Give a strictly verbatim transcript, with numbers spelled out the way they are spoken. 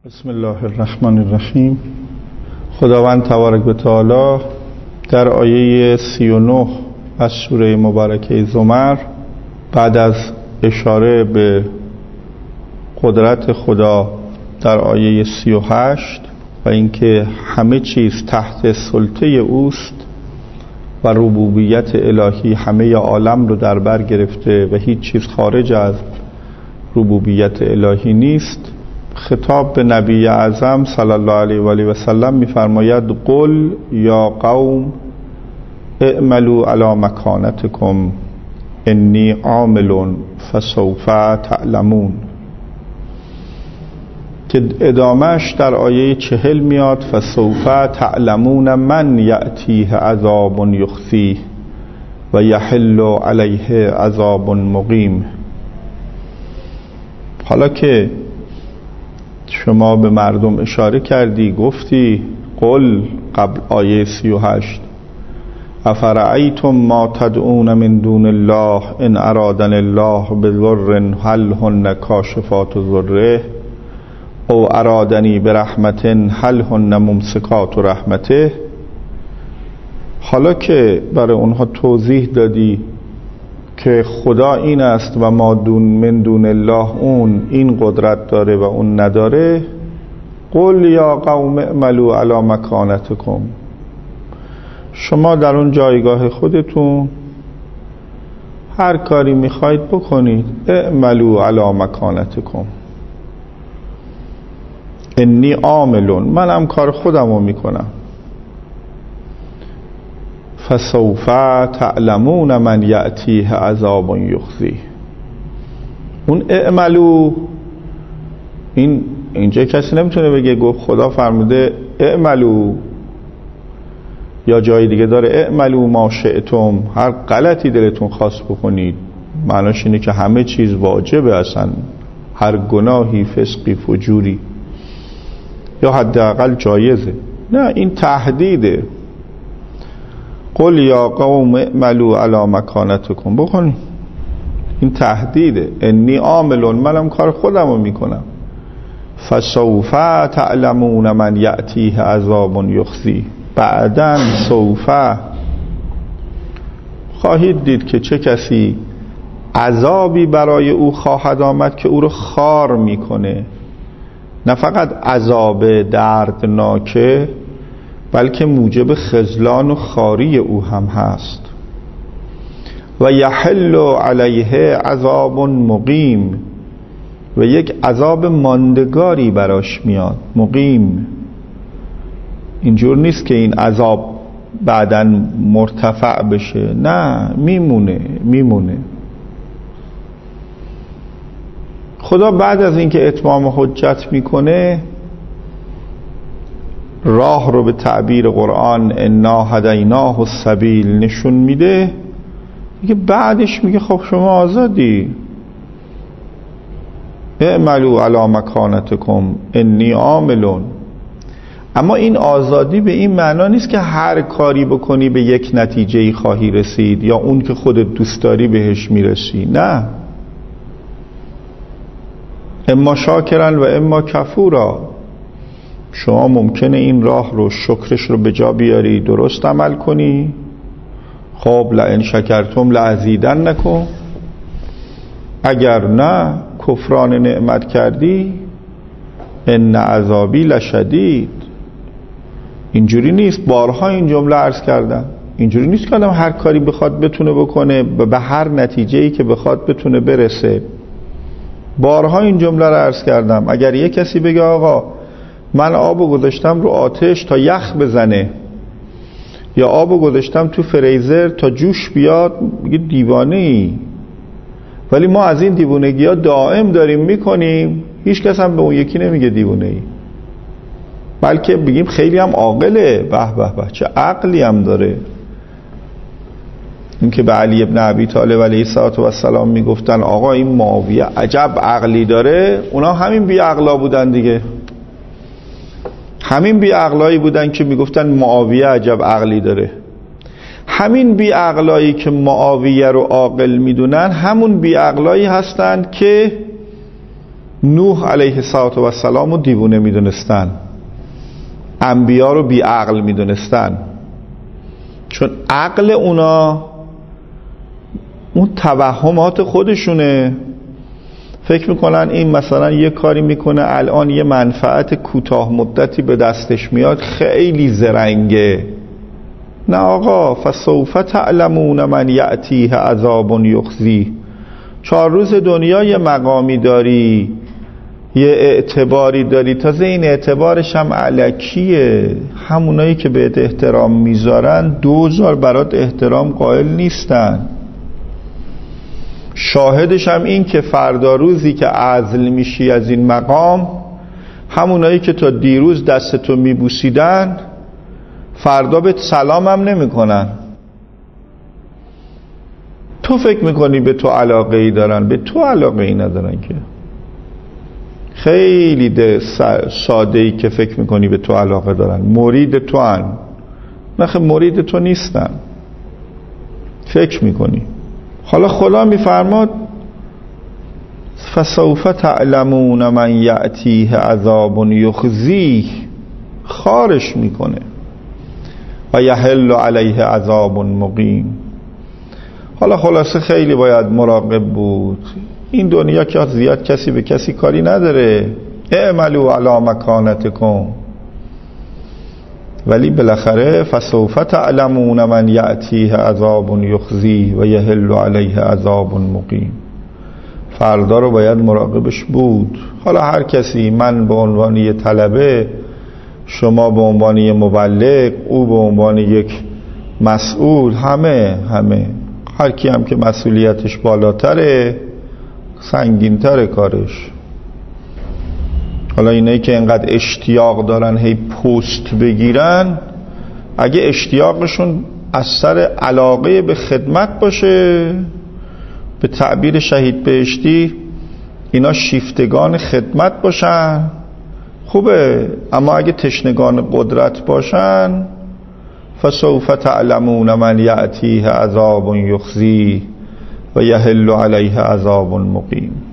بسم الله الرحمن الرحیم. خداوند تبارک و تعالی در آیه سی و نه از سوره مبارکه زمر بعد از اشاره به قدرت خدا در آیه سی و هشت و اینکه همه چیز تحت سلطه اوست و ربوبیت الهی همه عالم رو در بر گرفته و هیچ چیز خارج از ربوبیت الهی نیست، خطاب به نبی اعظم صلی الله علیه و آله و سلم می‌فرماید قل یا قوم اعملوا علی مکانتکم انی عامل فسوف تعلمون، که ادامهش در آیه چهل میاد فسوف تعلمون من یأتیه عذاب یخزیه و یحل علیه عذاب مقیم. حالا که شما به مردم اشاره کردی، گفتی قل قبل آیه سی و هشت افرأیتم ما تدعون من دون الله ان ارادن الله بضر هل هن کاشفات ضره او ارادنی برحمت هل هن ممسکات رحمته. حالا که برای اونها توضیح دادی که خدا این است و ما دون من دون الله اون این قدرت داره و اون نداره، قل یا قوم اعملوا علی مکانتکم، شما در اون جایگاه خودتون هر کاری میخواید بکنید، اعملوا علی مکانتکم انی عاملون، منم کار خودم رو میکنم، فسوف تعلمون من یأتیه عذاب یخزیه. اون اعملو، این اینجا کسی نمیتونه بگه گفت خدا فرموده اعملو، یا جای دیگه داره اعملو ما شئتم، هر غلطی دلتون خواست بکنید. معناش اینه که همه چیز واجبه، اصلا هر گناهی فسقی فجوری یا حداقل جایزه. نه، این تهدیده. قل یا قوم اعملوا علی مکانتکم، بخون، این تهدیده. انی عامل، منم کار خودم رو میکنم. فسوف تعلمون من یأتیه عذاب یخزیه، بعدن سوف خواهید دید که چه کسی عذابی برای او خواهد آمد که او رو خار میکنه. نه فقط عذاب دردناکه، بلکه موجب خذلان و خاری او هم هست. و یحل علیه عذاب مقیم، و یک عذاب ماندگاری براش میاد. مقیم اینجور نیست که این عذاب بعداً مرتفع بشه، نه، میمونه میمونه. خدا بعد از اینکه اتمام حجت میکنه، راه رو به تعبیر قرآن انا هدیناه السبیل نشون میده، میگه بعدش میگه خب شما آزادی، اعملوا علی مکانتکم انی عاملون. اما این آزادی به این معنا نیست که هر کاری بکنی به یک نتیجه‌ای خواهی رسید یا اون که خودت دوست داری بهش میرسی. نه، اما شاکرن و اما کفورا، شما ممکنه این راه رو، شکرش رو به جا بیاری، درست عمل کنی، خب لئن شکرتم لازیدنکم، اگر نه کفران نعمت کردی ان عذابی لشدید. اینجوری نیست، بارها این جمله عرض کردم، اینجوری نیست که آدم هر کاری بخواد بتونه بکنه به هر نتیجه‌ای که بخواد بتونه برسه. بارها این جمله رو عرض کردم. اگر یه کسی بگه آقا من آبو گذاشتم رو آتش تا یخ بزنه، یا آبو گذاشتم تو فریزر تا جوش بیاد، میگه دیوانه ای. ولی ما از این دیوونگی ها دائم داریم میکنیم، هیچ کس هم به اون یکی نمیگه دیوانه ای، بلکه بگیم خیلی هم عاقله، به به به چه عقلی هم داره. این که به علی ابن ابی طالب علیه السلام میگفتن آقا این معاویه عجب عقلی داره، اونا همین بی عقلا بودن دیگه، همین بی عقلایی بودن که میگفتن معاویه عجب عقلی داره. همین بی عقلایی که معاویه رو عاقل میدونن، همون بی عقلایی هستند که نوح علیه السلام رو دیوونه میدونستن، انبیا رو بی عقل میدونستن، چون عقل اونا اون توهمات خودشونه. فکر میکنن این مثلا یه کاری میکنه الان یه منفعت کوتاه مدتی به دستش میاد، خیلی زرنگه. نه آقا، فسوف تعلمون من یأتیه عذاب یخزی. چهار روز دنیا یه مقامی داری، یه اعتباری داری، تازه این اعتبارش هم علکیه. همونایی که بهت احترام میذارن دوزار برات احترام قائل نیستن. شاهدش هم این که فردا روزی که عزل میشی از این مقام، همونایی که تا دیروز دستتو میبوسیدن فردا بهت سلام هم نمی کنن. تو فکر میکنی به تو علاقه ای دارن، به تو علاقه ای ندارن. که خیلی ده ساده ای که فکر میکنی به تو علاقه دارن، مرید تو هن. نخه مرید تو نیستن، فکر میکنی. حالا خدا میفرماد فسوف تعلمون من یأتیه عذاب یخزیه، خارش میکنه، و یحل علیه عذاب مقیم. حالا خلاصه خیلی باید مراقب بود. این دنیا که زیاد کسی به کسی کاری نداره، اعملوا علی مکانتکم، ولی بالاخره فسوف تعلمون من یأتیه عذاب یخزی و یحل علیه عذاب مقیم. فردا رو باید مراقبش بود. حالا هر کسی، من به عنوان یه طلبه، شما به عنوان یه مبلغ، او به عنوان یک مسئول، همه همه هر کی هم که مسئولیتش بالاتره سنگین‌تره کارش. حالا اینایی که اینقدر اشتیاق دارن هی پست بگیرن، اگه اشتیاقشون از سر علاقه به خدمت باشه، به تعبیر شهید بهشتی اینا شیفتگان خدمت باشن، خوبه. اما اگه تشنگان قدرت باشن، فسوف تعلمون من یأتیه عذاب یخزی و یحل علیه عذاب مقیم.